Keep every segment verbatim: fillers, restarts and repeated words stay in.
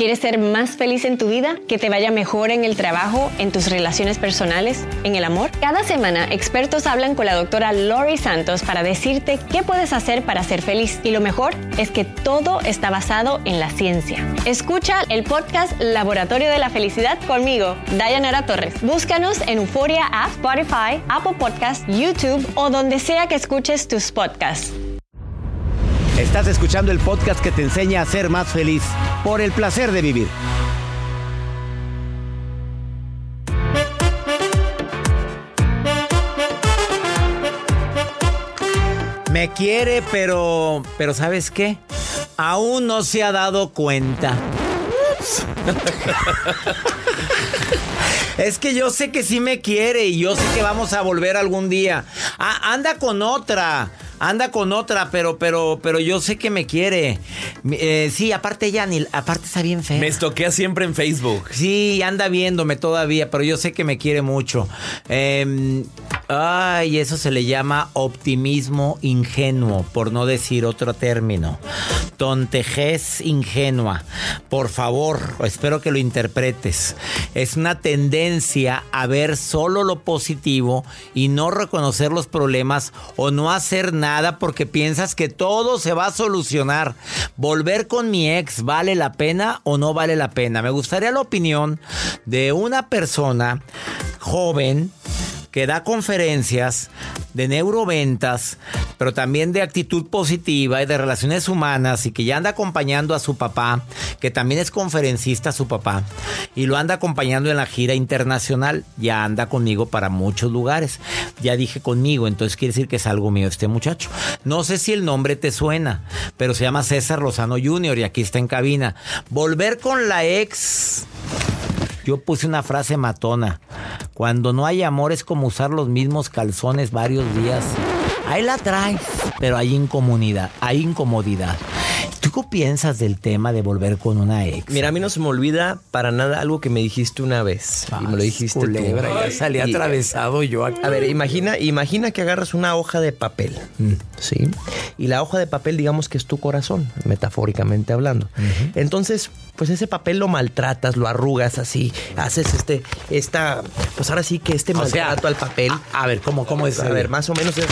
¿Quieres ser más feliz en tu vida? ¿Que te vaya mejor en el trabajo, en tus relaciones personales, en el amor? Cada semana, expertos hablan con la doctora Lori Santos para decirte qué puedes hacer para ser feliz. Y lo mejor es que todo está basado en la ciencia. Escucha el podcast Laboratorio de la Felicidad conmigo, Dayanara Torres. Búscanos en Euforia App, Spotify, Apple Podcasts, YouTube o donde sea que escuches tus podcasts. Estás escuchando el podcast que te enseña a ser más feliz por el placer de vivir. Me quiere, pero, pero ¿sabes qué? Aún no se ha dado cuenta. Es que yo sé que sí me quiere y yo sé que vamos a volver algún día. Ah, anda con otra. Anda con otra, pero, pero, pero yo sé que me quiere. Eh, sí, aparte ella, ni, aparte está bien fea. Me estoquea siempre en Facebook. Sí, anda viéndome todavía, pero yo sé que me quiere mucho. Eh, ay, eso se le llama optimismo ingenuo, por no decir otro término. Tontejez ingenua. Por favor, espero que lo interpretes. Es una tendencia a ver solo lo positivo y no reconocer los problemas o no hacer nada. Nada porque piensas que todo se va a solucionar. ¿Volver con mi ex vale la pena o no vale la pena? Me gustaría la opinión de una persona joven que da conferencias de neuroventas, pero también de actitud positiva y de relaciones humanas, y que ya anda acompañando a su papá, que también es conferencista su papá, y lo anda acompañando en la gira internacional. Ya anda conmigo para muchos lugares. Ya dije conmigo, entonces quiere decir que es algo mío este muchacho. No sé si el nombre te suena, pero se llama César Lozano junior y aquí está en cabina. Volver con la ex. Yo puse una frase matona. Cuando no hay amor es como usar los mismos calzones varios días. Ahí la traes, pero hay incomodidad, hay incomodidad. ¿Tú qué piensas del tema de volver con una ex? Mira, a mí no se me olvida para nada algo que me dijiste una vez. Ay, y me lo dijiste culebra, tú. ya salí Y, atravesado yo aquí. A ver, imagina, imagina que agarras una hoja de papel, Mm. ¿sí? Y la hoja de papel, digamos que es tu corazón, metafóricamente hablando. Uh-huh. Entonces, pues ese papel lo maltratas, lo arrugas así, haces este, esta, pues ahora sí que este O maltrato sea, al papel. A, a ver, ¿cómo, cómo es? A ver, más o menos es...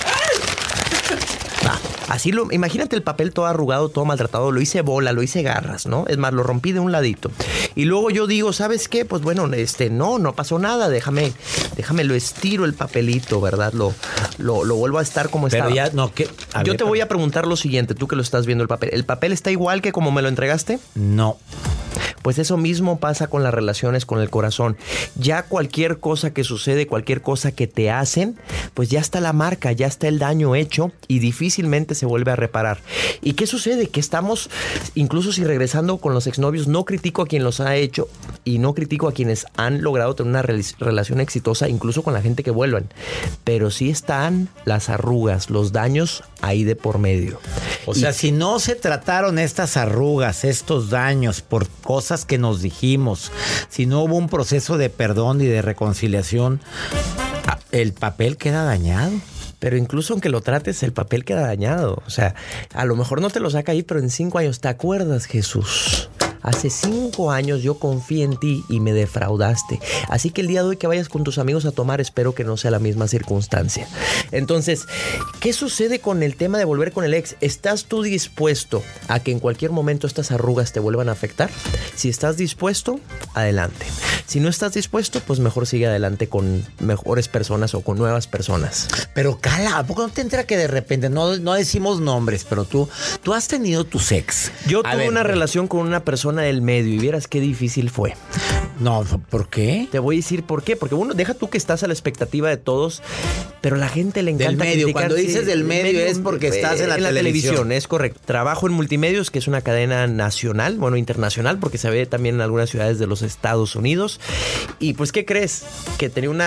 Va, así lo, imagínate el papel todo arrugado, todo maltratado, lo hice bola, lo hice garras, ¿no? Es más, lo rompí de un ladito. Y luego yo digo, ¿sabes qué? Pues bueno, este, no, no pasó nada, déjame, déjame, lo estiro el papelito, ¿verdad? Lo, lo, lo vuelvo a estar como Pero estaba. ya, no, ¿qué? A Yo ver, te voy pero... a preguntar lo siguiente, tú que lo estás viendo el papel. ¿El papel está igual que como me lo entregaste? No. Pues eso mismo pasa con las relaciones, con el corazón. Ya cualquier cosa que sucede, cualquier cosa que te hacen, pues ya está la marca, ya está el daño hecho y difícilmente se vuelve a reparar. ¿Y qué sucede? Que estamos, incluso si regresando con los exnovios, no critico a quien los ha hecho y no critico a quienes han logrado tener una re- relación exitosa, incluso con la gente que vuelvan. Pero sí están las arrugas, los daños ahí de por medio. O sea, y, si no se trataron estas arrugas, estos daños por cosas que nos dijimos, si no hubo un proceso de perdón y de reconciliación, el papel queda dañado. Pero incluso aunque lo trates, el papel queda dañado. O sea, a lo mejor no te lo saca ahí, pero en cinco años, ¿te acuerdas, Jesús? Hace cinco años yo confié en ti y me defraudaste. Así que el día de hoy que vayas con tus amigos a tomar, espero que no sea la misma circunstancia. Entonces, ¿qué sucede con el tema de volver con el ex? ¿Estás tú dispuesto a que en cualquier momento estas arrugas te vuelvan a afectar? Si estás dispuesto, adelante. Si no estás dispuesto, pues mejor sigue adelante con mejores personas o con nuevas personas. Pero cala, ¿a poco no te entra que de repente, no, no decimos nombres, pero tú, tú has tenido tus ex? Yo A tuve ver, una relación con una persona del medio y vieras qué difícil fue. No, ¿por qué? Te voy a decir por qué. Porque uno, deja tú que estás a la expectativa de todos, pero a la gente le encanta Del medio. criticar. Cuando Sí, dices del medio es porque estás en la televisión. Es correcto. Trabajo en Multimedios, que es una cadena nacional, bueno, internacional, porque se ve también en algunas ciudades de los Estados Unidos. Y pues, ¿qué crees? Que tenía una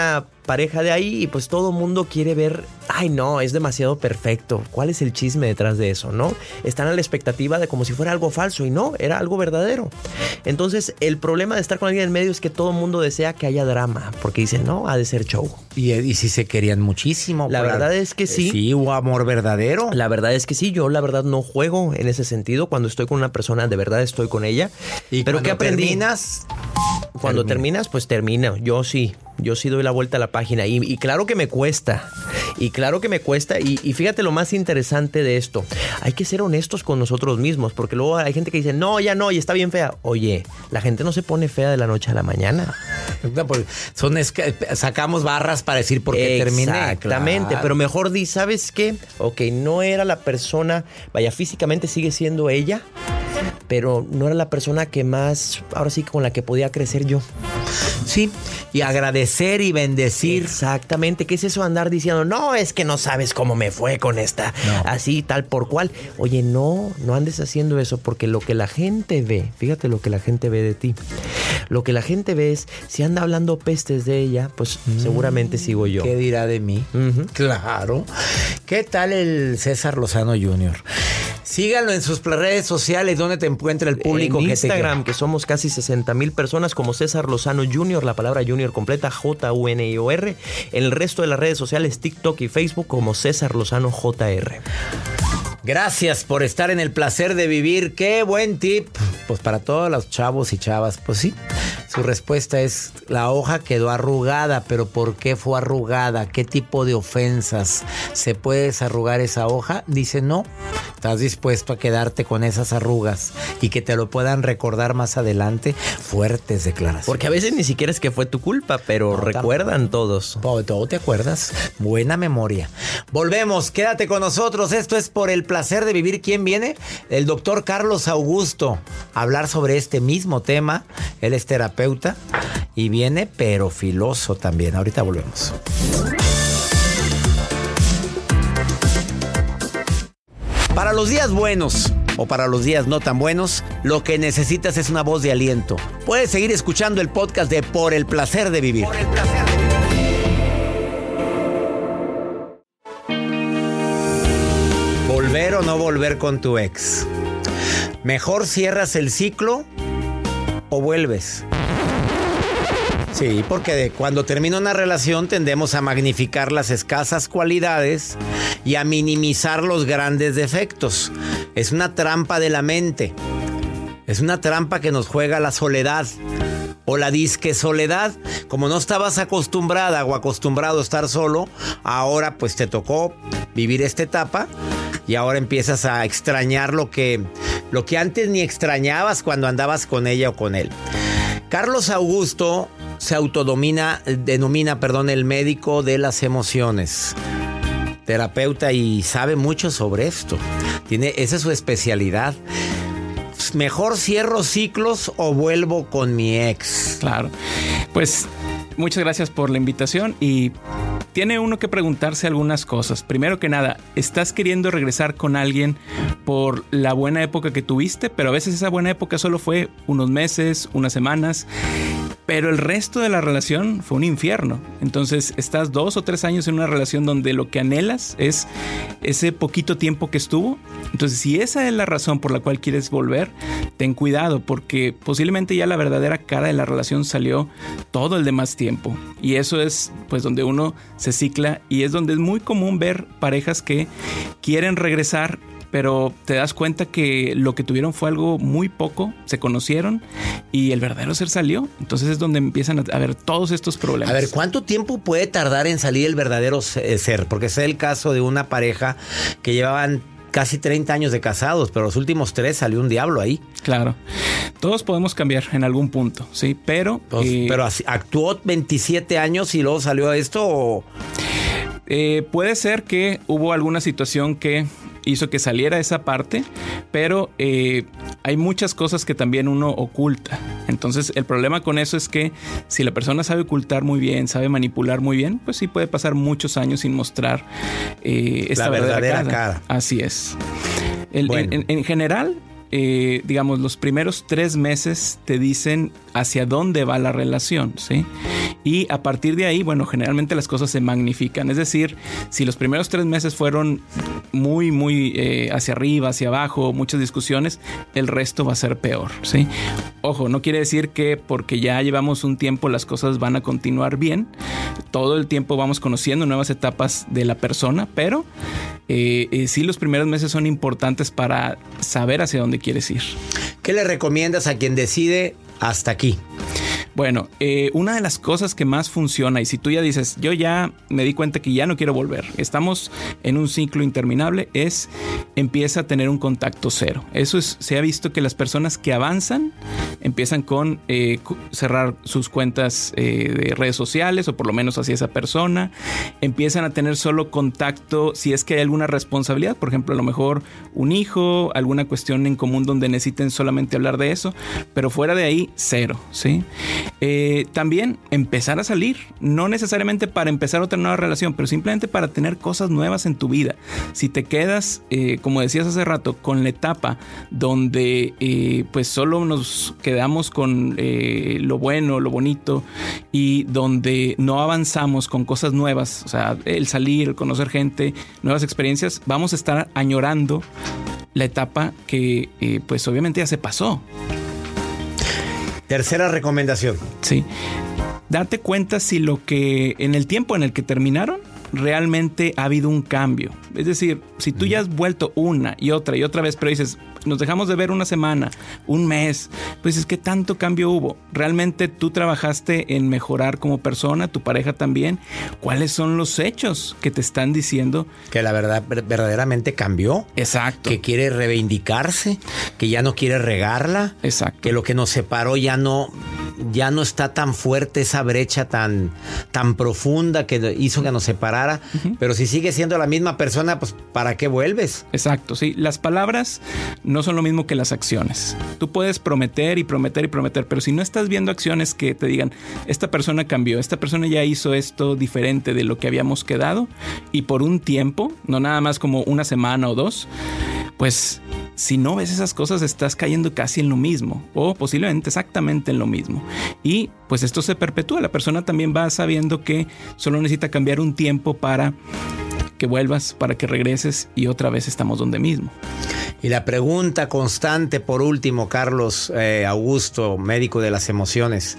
pareja de ahí y pues todo mundo quiere ver, ay no, es demasiado perfecto. ¿Cuál es el chisme detrás de eso, no? Están a la expectativa de como si fuera algo falso y no, era algo verdadero. Entonces, el problema de estar con alguien en medio es que todo mundo desea que haya drama, porque dicen, no, ha de ser show. Y, y si se querían muchísimo. La verdad la, es que sí. Sí, hubo amor verdadero. La verdad es que sí, yo la verdad no juego en ese sentido. Cuando estoy con una persona, de verdad estoy con ella. ¿Y pero cuando qué aprendí? terminas? Cuando Termina. terminas, pues termina. Yo sí. Yo sí doy la vuelta a la página y, y claro que me cuesta, y claro que me cuesta y, y fíjate lo más interesante de esto, hay que ser honestos con nosotros mismos, porque luego hay gente que dice, no, ya no, y está bien fea. Oye, la gente no se pone fea de la noche a la mañana. Son es que sacamos barras para decir por qué terminé. Exactamente, claro. Pero mejor di, ¿sabes qué? Ok, no era la persona, vaya, físicamente sigue siendo ella, pero no era la persona que más, ahora sí, con la que podía crecer yo. Sí, y agradecer y bendecir. Exactamente, ¿qué es eso de andar diciendo, no, es que no sabes cómo me fue con esta, no. Así, tal por cual? Oye, no, no andes haciendo eso, porque lo que la gente ve, fíjate lo que la gente ve de ti, lo que la gente ve es, si anda hablando pestes de ella, pues mm, seguramente sigo yo. ¿Qué dirá de mí? Uh-huh. Claro. ¿Qué tal el César Lozano junior? Síganlo en sus redes sociales, donde te encuentra el público. En que Instagram, te... que somos casi sesenta mil personas, como César Lozano junior, la palabra junior completa, J U N I O R. En el resto de las redes sociales, TikTok y Facebook, como César Lozano J R. Gracias por estar en el placer de vivir. Qué buen tip. Pues para todos los chavos y chavas, pues sí. Su respuesta es, la hoja quedó arrugada, pero ¿por qué fue arrugada? ¿Qué tipo de ofensas? ¿Se puede desarrugar esa hoja? Dice, no. ¿Estás dispuesto a quedarte con esas arrugas y que te lo puedan recordar más adelante? Fuertes declaraciones. Porque a veces ni siquiera es que fue tu culpa, pero no, recuerdan todos. Todo, todo te acuerdas. Buena memoria. Volvemos, quédate con nosotros. Esto es Por el Placer de Vivir. ¿Quién viene? El doctor Carlos Augusto a hablar sobre este mismo tema. Él es terapeuta y viene pero filoso también. Ahorita volvemos. Para los días buenos o para los días no tan buenos, lo que necesitas es una voz de aliento. Puedes seguir escuchando el podcast de Por el Placer de Vivir. Por el placer de vivir. Volver o no volver con tu ex. Mejor cierras el ciclo o vuelves. Sí, porque de cuando termina una relación tendemos a magnificar las escasas cualidades y a minimizar los grandes defectos. Es una trampa de la mente. Es una trampa que nos juega la soledad o la disque soledad. Como no estabas acostumbrada o acostumbrado a estar solo, ahora pues te tocó vivir esta etapa y ahora empiezas a extrañar lo que, lo que antes ni extrañabas cuando andabas con ella o con él. Carlos Augusto se autodomina, denomina, perdón, el médico de las emociones. Terapeuta y sabe mucho sobre esto. Tiene, esa es su especialidad. Mejor cierro ciclos o vuelvo con mi ex. Claro. Pues muchas gracias por la invitación y tiene uno que preguntarse algunas cosas. Primero que nada, ¿estás queriendo regresar con alguien por la buena época que tuviste? Pero a veces esa buena época solo fue unos meses, unas semanas, pero el resto de la relación fue un infierno. Entonces estás dos o tres años en una relación donde lo que anhelas es ese poquito tiempo que estuvo. Entonces, si esa es la razón por la cual quieres volver, ten cuidado, porque posiblemente ya la verdadera cara de la relación salió todo el demás tiempo. Y eso es pues donde uno se cicla y es donde es muy común ver parejas que quieren regresar, pero te das cuenta que lo que tuvieron fue algo muy poco, se conocieron y el verdadero ser salió. Entonces es donde empiezan a haber todos estos problemas. A ver, ¿cuánto tiempo puede tardar en salir el verdadero ser? Porque es el caso de una pareja que llevaban casi treinta años de casados, pero los últimos tres salió un diablo ahí. Claro. Todos podemos cambiar en algún punto, ¿sí? Pero... Pues, eh, pero actuó veintisiete años y luego salió esto o... Eh, puede ser que hubo alguna situación que hizo que saliera esa parte, pero eh, hay muchas cosas que también uno oculta. Entonces el problema con eso es que si la persona sabe ocultar muy bien, sabe manipular muy bien, pues sí puede pasar muchos años sin mostrar eh, esta la verdadera, verdadera cara. cara. Así es. El, bueno. en, en general, eh, digamos, los primeros tres meses te dicen hacia dónde va la relación, ¿sí? Y a partir de ahí, bueno, generalmente las cosas se magnifican. Es decir, si los primeros tres meses fueron muy, muy eh, hacia arriba, hacia abajo, muchas discusiones, el resto va a ser peor, ¿sí? Ojo, no quiere decir que porque ya llevamos un tiempo las cosas van a continuar bien. Todo el tiempo vamos conociendo nuevas etapas de la persona, pero eh, eh, sí los primeros meses son importantes para saber hacia dónde quieres ir. ¿Qué le recomiendas a quien decide hasta aquí? Bueno, eh, una de las cosas que más funciona, y si tú ya dices, yo ya me di cuenta que ya no quiero volver, estamos en un ciclo interminable, es empieza a tener un contacto cero. Eso es, se ha visto que las personas que avanzan empiezan con eh, cerrar sus cuentas eh, de redes sociales, o por lo menos hacia esa persona, empiezan a tener solo contacto si es que hay alguna responsabilidad, por ejemplo, a lo mejor un hijo, alguna cuestión en común donde necesiten solamente hablar de eso, pero fuera de ahí, cero, ¿sí? Eh, también empezar a salir, no necesariamente para empezar otra nueva relación, pero simplemente para tener cosas nuevas en tu vida. Si te quedas, eh, como decías hace rato, con la etapa donde eh, pues solo nos quedamos con eh, lo bueno, lo bonito, y donde no avanzamos con cosas nuevas, o sea, el salir, el conocer gente, nuevas experiencias, vamos a estar añorando la etapa que eh, pues obviamente ya se pasó. Tercera recomendación. Sí. Date cuenta si lo que en el tiempo en el que terminaron realmente ha habido un cambio. Es decir, si tú ya has vuelto una y otra y otra vez, pero dices, nos dejamos de ver una semana, un mes, pues es que tanto cambio hubo. ¿Realmente tú trabajaste en mejorar como persona, tu pareja también? ¿Cuáles son los hechos que te están diciendo? Que la verdad verdaderamente cambió. Exacto. Que quiere reivindicarse, que ya no quiere regarla. Exacto. Que lo que nos separó ya no, ya no está tan fuerte, esa brecha tan, tan profunda que hizo que nos separara. Uh-huh. Pero si sigue siendo la misma persona, pues ¿para qué vuelves? Exacto, sí. Las palabras no son lo mismo que las acciones. Tú puedes prometer y prometer y prometer, pero si no estás viendo acciones que te digan, esta persona cambió, esta persona ya hizo esto diferente de lo que habíamos quedado, y por un tiempo, no nada más como una semana o dos, pues si no ves esas cosas estás cayendo casi en lo mismo, o posiblemente exactamente en lo mismo, y pues esto se perpetúa. La persona también va sabiendo que solo necesita cambiar un tiempo para que vuelvas, para que regreses, y otra vez estamos donde mismo. Y la pregunta constante, por último, Carlos eh, Augusto, médico de las emociones.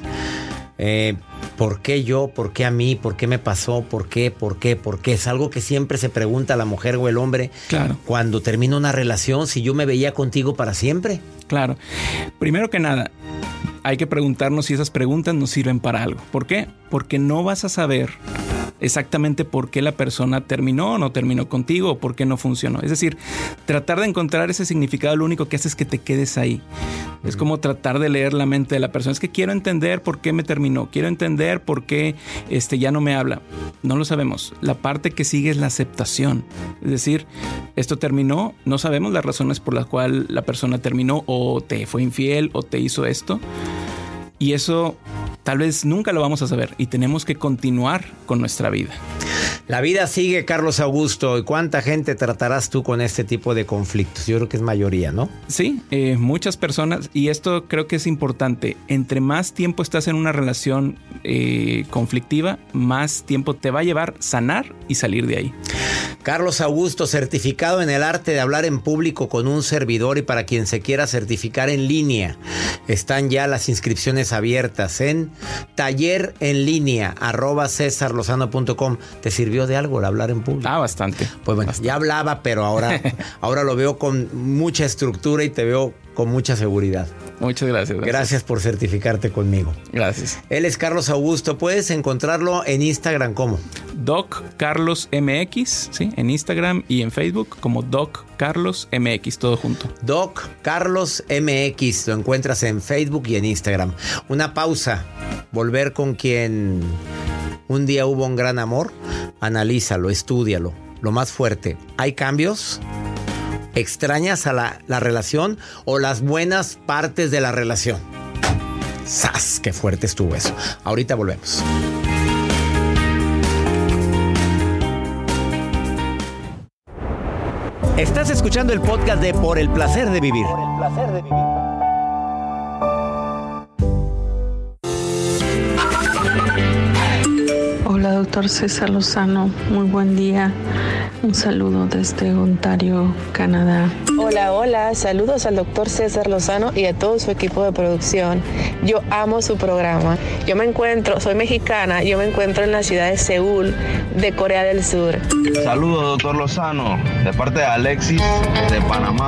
Eh, ¿Por qué yo? ¿Por qué a mí? ¿Por qué me pasó? ¿Por qué? ¿Por qué? ¿Por qué? Es algo que siempre se pregunta la mujer o el hombre. Claro. Cuando termina una relación, si yo me veía contigo para siempre. Claro. Primero que nada, hay que preguntarnos si esas preguntas nos sirven para algo. ¿Por qué? Porque no vas a saber exactamente por qué la persona terminó o no terminó contigo, o por qué no funcionó. Es decir, tratar de encontrar ese significado, lo único que hace es que te quedes ahí. Uh-huh. Es como tratar de leer la mente de la persona. Es que quiero entender por qué me terminó, quiero entender por qué este, ya no me habla. No lo sabemos. La parte que sigue es la aceptación. Es decir, esto terminó, no sabemos las razones por las cuales la persona terminó, o te fue infiel, o te hizo esto. Y eso tal vez nunca lo vamos a saber, y tenemos que continuar con nuestra vida. La vida sigue, Carlos Augusto. ¿Y cuánta gente tratarás tú con este tipo de conflictos? Yo creo que es mayoría, ¿no? Sí, eh, muchas personas, y esto creo que es importante. Entre más tiempo estás en una relación eh, conflictiva, más tiempo te va a llevar sanar y salir de ahí. Carlos Augusto, certificado en el arte de hablar en público con un servidor, y para quien se quiera certificar en línea, están ya las inscripciones abiertas en taller en línea arroba cesar lozano punto com. ¿Te sirvió de algo el hablar en público? Ah, bastante. Pues bueno, bastante. Ya hablaba, pero ahora, ahora lo veo con mucha estructura y te veo con mucha seguridad. Muchas gracias, gracias. Gracias por certificarte conmigo. Gracias. Él es Carlos Augusto. Puedes encontrarlo en Instagram como Doc Carlos M X, ¿sí? En Instagram y en Facebook como Doc Carlos M X, todo junto. Doc Carlos M X, lo encuentras en Facebook y en Instagram. Una pausa. Volver con quien un día hubo un gran amor. Analízalo, estúdialo. Lo más fuerte, ¿hay cambios? ¿Extrañas a la, la relación o las buenas partes de la relación? ¡Sas! ¡Qué fuerte estuvo eso! Ahorita volvemos. Estás escuchando el podcast de Por el Placer de Vivir. Por el placer de vivir. Hola, doctor César Lozano. Muy buen día. Un saludo desde Ontario, Canadá. Hola, hola. Saludos al doctor César Lozano y a todo su equipo de producción. Yo amo su programa. Yo me encuentro, soy mexicana, yo me encuentro en la ciudad de Seúl, de Corea del Sur. Saludos, doctor Lozano, de parte de Alexis, de Panamá.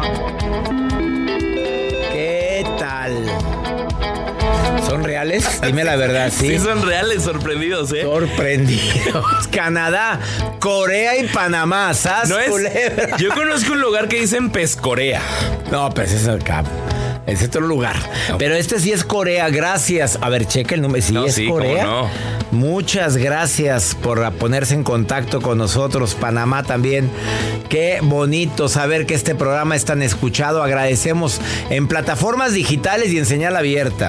¿Qué tal? ¿Son reales? Dime la verdad, ¿sí? Sí, son reales, sorprendidos, ¿eh? Sorprendidos. Canadá, Corea y Panamá. ¿Sas, no es, culebra? Yo conozco un lugar que dicen Pescorea. No, pues ese es el cap. Es otro lugar. No. Pero este sí es Corea, gracias. A ver, checa el número. ¿Sí no, es sí, Corea? ¿cómo no? Muchas gracias por ponerse en contacto con nosotros. Panamá también. Qué bonito saber que este programa es tan escuchado. Agradecemos en plataformas digitales y en señal abierta.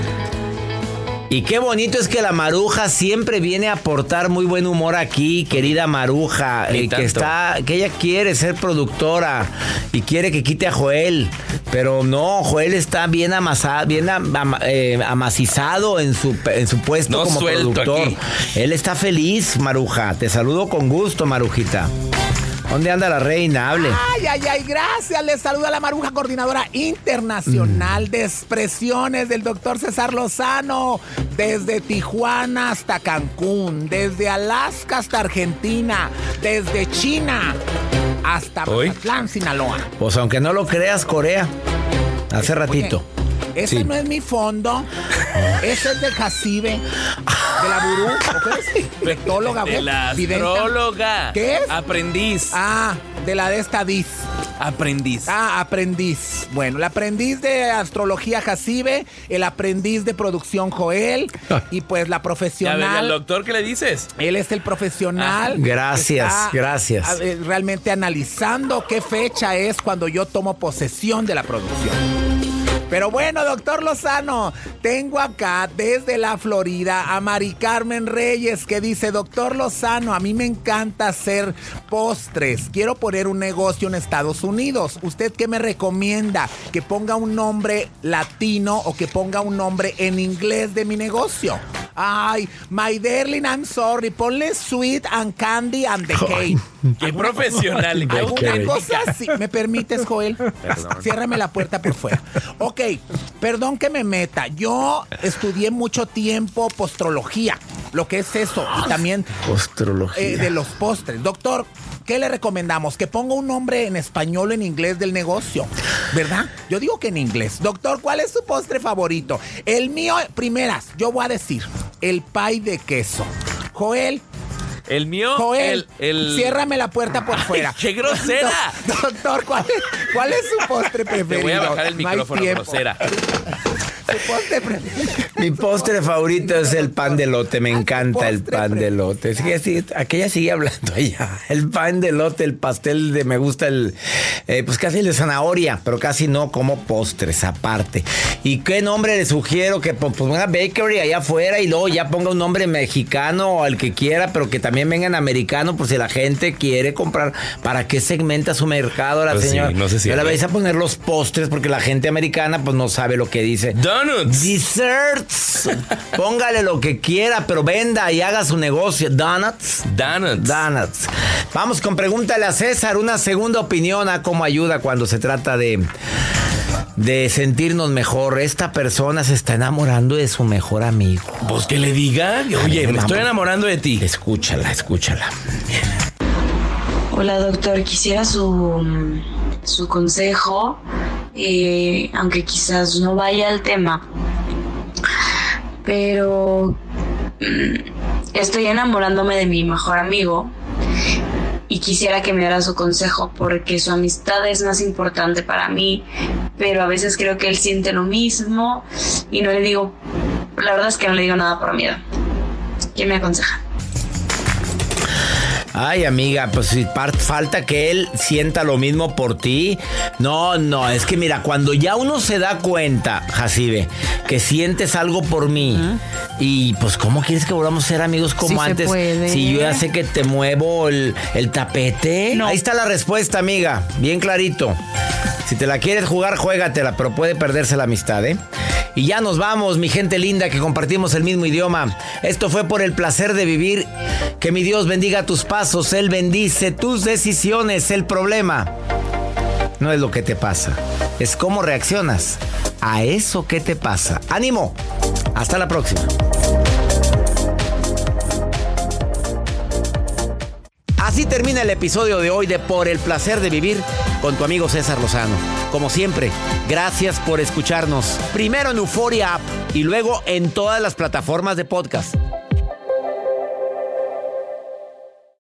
Y qué bonito es que la Maruja siempre viene a aportar muy buen humor aquí, querida Maruja, eh, que está, que ella quiere ser productora y quiere que quite a Joel, pero no, Joel está bien amasado, bien am, am, eh, amacizado en su en su puesto no como productor. Aquí. Él está feliz, Maruja. Te saludo con gusto, Marujita. ¿Dónde anda la reina? Hable. Ay, ay, ay, gracias. Les saluda la Maruja, coordinadora internacional mm. de expresiones del doctor César Lozano. Desde Tijuana hasta Cancún, desde Alaska hasta Argentina, desde China hasta Mazatlán, Sinaloa. Pues aunque no lo creas, Corea. Hace ratito. Oye, ese sí. No es mi fondo. Ese es de Jacibe. De la Burú. ¿Qué es? Rectóloga. De la astróloga. ¿Qué es? Aprendiz. Ah, de la de esta Diz. Aprendiz. Ah, aprendiz. Bueno, el aprendiz de astrología Jacibe, el aprendiz de producción Joel y pues la profesional. ¿Y al doctor qué le dices? Él es el profesional. Ah, gracias, gracias. Realmente analizando qué fecha es cuando yo tomo posesión de la producción. Pero bueno, doctor Lozano, tengo acá desde la Florida a Mari Carmen Reyes que dice: doctor Lozano, a mí me encanta hacer postres. Quiero poner un negocio en Estados Unidos. ¿Usted qué me recomienda? ¿Que ponga un nombre latino o que ponga un nombre en inglés de mi negocio? Ay, my darling, I'm sorry. Ponle sweet and candy and the cake. Qué profesional. Alguna cosa así. ¿Me permites, Joel? Perdón. Ciérrame la puerta por fuera. Ok, perdón que me meta. Yo estudié mucho tiempo postrología. Lo que es eso. Y también postrología. Eh, de los postres. Doctor, ¿qué le recomendamos? Que ponga un nombre en español o en inglés del negocio, ¿verdad? Yo digo que en inglés. Doctor, ¿cuál es su postre favorito? El mío, primeras, yo voy a decir, el pie de queso. Joel. El mío, Joel, el, el... ciérrame la puerta por fuera. ¡Qué grosera! Doctor, ¿cuál es, ¿cuál es su postre preferido? Te voy a bajar el micrófono, no grosera. Su postre preferido. Mi postre favorito es el pan de elote. Me encanta el pan de elote. Sí, sí, aquella sigue hablando allá. El pan de elote, el pastel de... Me gusta el... Eh, pues casi el de zanahoria, pero casi no como postres aparte. ¿Y qué nombre le sugiero? Que ponga pues, una bakery allá afuera y luego ya ponga un nombre mexicano o al que quiera, pero que también venga en americano por si la gente quiere comprar. ¿Para qué segmenta su mercado la pues señora? Sí, no sé si yo le vais a poner los postres porque la gente americana pues no sabe lo que dice. Donuts. Desserts. Póngale lo que quiera, pero venda y haga su negocio. Donuts. Donuts. Donuts. Vamos con Pregúntale a César. Una segunda opinión a cómo ayuda cuando se trata de, de sentirnos mejor. Esta persona se está enamorando de su mejor amigo. Pues que le diga. Oye, me estoy enamorando de ti. Escúchala, escúchala. Hola, doctor. Quisiera su, su consejo. Eh, aunque quizás no vaya al tema, pero mm, estoy enamorándome de mi mejor amigo y quisiera que me diera su consejo porque su amistad es más importante para mí, pero a veces creo que él siente lo mismo y no le digo, la verdad es que no le digo nada por miedo. ¿Quién me aconseja? Ay, amiga, pues si par- falta que él sienta lo mismo por ti. No, no, es que mira, cuando ya uno se da cuenta, Jacibe, que sientes algo por mí, uh-huh. y pues ¿cómo quieres que volvamos a ser amigos como sí antes? Si yo ya sé que te muevo el, el tapete. No. Ahí está la respuesta, amiga, bien clarito. Si te la quieres jugar, juégatela, pero puede perderse la amistad, ¿eh? Y ya nos vamos, mi gente linda, que compartimos el mismo idioma. Esto fue Por el Placer de Vivir. Que mi Dios bendiga tus pasos, Él bendice tus decisiones. El problema no es lo que te pasa, es cómo reaccionas a eso que te pasa. ¡Ánimo! Hasta la próxima. Así termina el episodio de hoy de Por el Placer de Vivir con tu amigo César Lozano. Como siempre, gracias por escucharnos. Primero en Euforia App y luego en todas las plataformas de podcast.